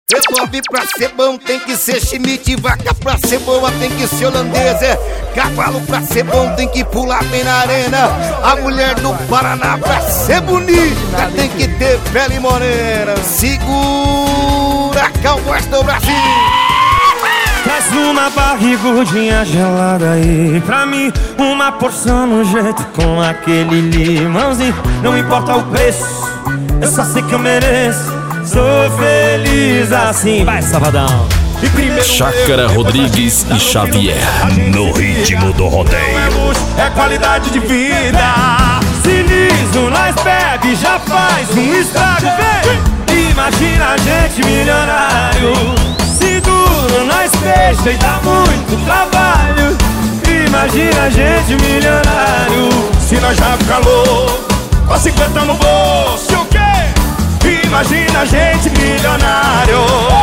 Resolve pra ser bom tem que ser Schmidt, vaca pra ser boa tem que ser holandesa, cavalo pra ser bom tem que pular bem na arena, a mulher do Paraná pra ser bonita tem que ter pele morena. Segura, Cowboys do Brasil. Traz uma barrigudinha gelada aí pra mim, uma porção no jeito com aquele limãozinho. Não importa o preço, eu só sei que eu mereço. Sou feliz assim. Vai, Safadão. Chácara Rodrigues e Xavier, no ritmo do rodeio. Não é luxo, é qualidade de vida. Se liso, nós bebe, já faz um estrago. Vem, imagina a gente milionário. Se duro, nós fecha e dá muito trabalho. Imagina a gente milionário. Se nós já fica louco, com 50 no bolso, o quê? Imagina a gente milionário.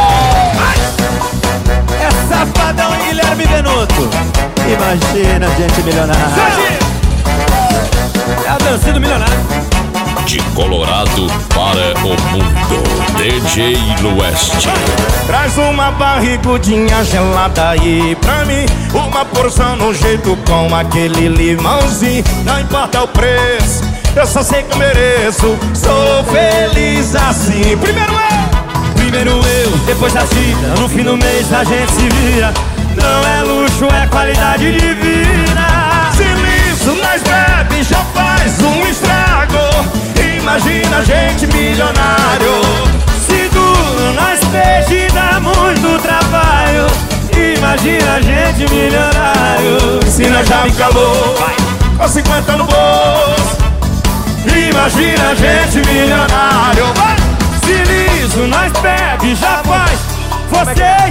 É Safadão e Guilherme Benuto. Imagina a gente milionário. É a dança do milionário. De Colorado para o mundo, DJ Lueste. Traz uma barrigudinha gelada aí pra mim, uma porção no jeito com aquele limãozinho. Não importa o preço, eu só sei que eu mereço. Sou feliz assim. Primeiro eu, depois a vida. No fim do mês a gente se vira. Não é luxo, é qualidade de vida. Se liso, nós bebe, já faz um estrago. Imagina a gente milionário. Se duro, nós peixe e dá muito trabalho. Imagina a gente milionário. Se nós já fica louco, com 50 no bolso. Imagina a gente milionário. Se liso, nós bebe, já faz. Vocês.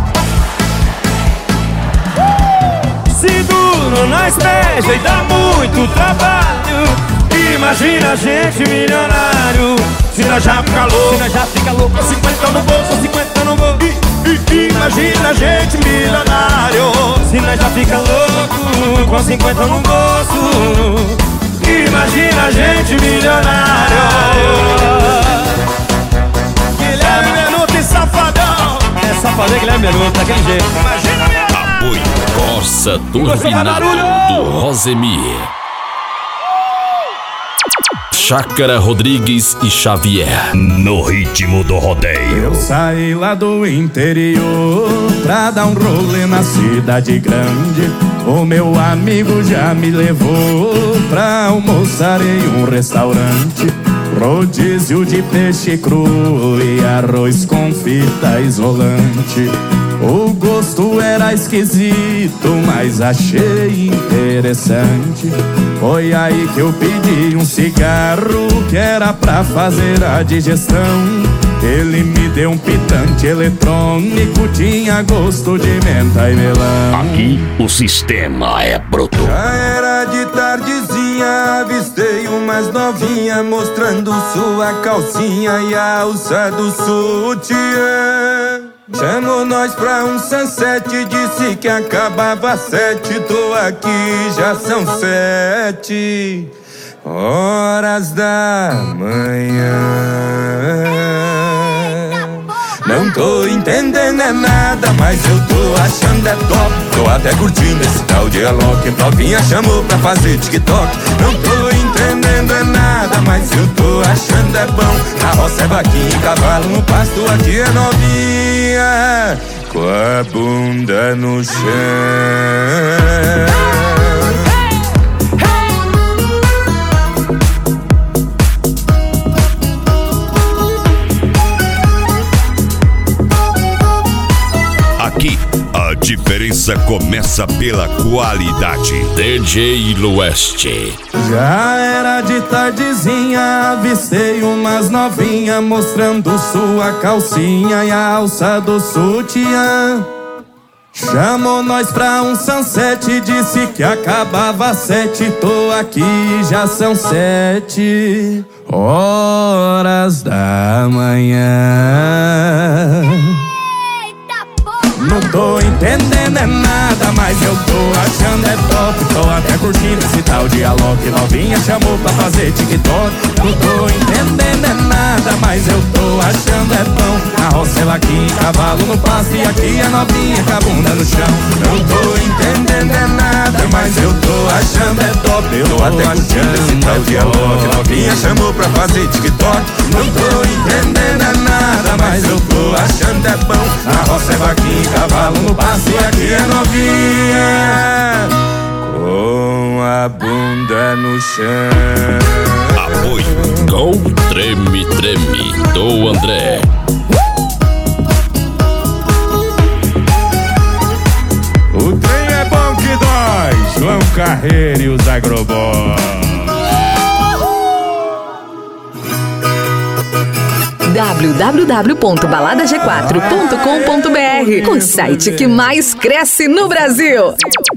Se duro, nós beija e dá muito trabalho. Imagina a gente milionário. Se nós já fica louco, 50 no bolso, 50 no bolso. Imagina a gente milionário. Se nós já fica louco, com 50 no bolso. Imagina a gente milionário. Guilherme Benuto e Safadão. É Safadão e Guilherme Benuto, daquele jeito. Imagina milionário. Apoio Corsa Turbinado do Rosemir. Chácara Rodrigues e Xavier, no ritmo do rodeio. Eu saí lá do interior pra dar um rolê na cidade grande. O meu amigo já me levou pra almoçar em um restaurante. Rodízio de peixe cru e arroz com fita isolante. O gosto era esquisito, mas achei interessante. Foi aí que eu pedi um cigarro que era pra fazer a digestão. Ele me deu um pitante eletrônico, tinha gosto de menta e melão. Aqui o sistema é bruto. Já era de tardezinha, avistei umas novinha mostrando sua calcinha e a alça do sutiã. Chamou nós pra um sunset, disse que acabava às 7. Tô aqui, já são 7 horas da manhã. Não tô entendendo é nada, mas eu tô achando é top. Tô até curtindo esse tal de Alok. Novinha chamou pra fazer TikTok. Não tô entendendo é nada, mas eu tô achando é bom. Carroça é vaquinha, cavalo no pasto, aqui é novinha com a bunda no chão. Aqui a diferença começa pela qualidade. DJ Lueste. Já era de tardezinha, avistei umas novinha mostrando sua calcinha e a alça do sutiã. Chamou nós pra um sunset, disse que acabava às 7. Tô aqui, já são 7 horas da manhã. Não tô entendendo é nada, mas eu tô achando é top. Tô até curtindo esse tal de Alok. Novinha chamou pra fazer TikTok. Não tô entendendo é nada, mas eu tô achando é bom. A roça ela vaquinha e cavalo no passo, e aqui a novinha com a bunda no chão. Não tô entendendo é nada, mas eu tô achando é top. Eu tô até curtindo esse tal diálogo. Novinha chamou pra fazer TikTok. Não tô entendendo é nada, mas eu tô achando é bom. Na roça é vaquinha e cavalo no passo, e aqui é novinha com a bunda no chão. Apoio Gol Treme Treme do André. O trem é bom que dói, João Carreiro e os Agroboys. www.baladag4.com.br, o site que mais cresce no Brasil.